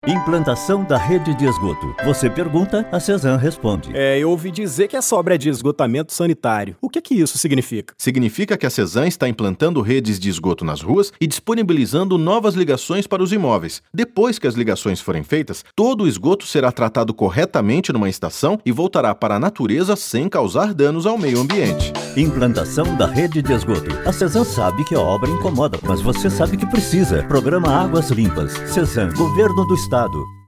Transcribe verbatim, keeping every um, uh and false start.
Implantação da rede de esgoto. Você pergunta, a Cesan responde. É, eu ouvi dizer que é obra de esgotamento sanitário. O que que isso significa? Significa que a Cesan está implantando redes de esgoto nas ruas e disponibilizando novas ligações para os imóveis. Depois que as ligações forem feitas, todo o esgoto será tratado corretamente numa estação e voltará para a natureza sem causar danos ao meio ambiente. Implantação da rede de esgoto. A Cesan sabe que a obra incomoda, mas você sabe que precisa. Programa Águas Limpas. Cesan, Governo do Estado.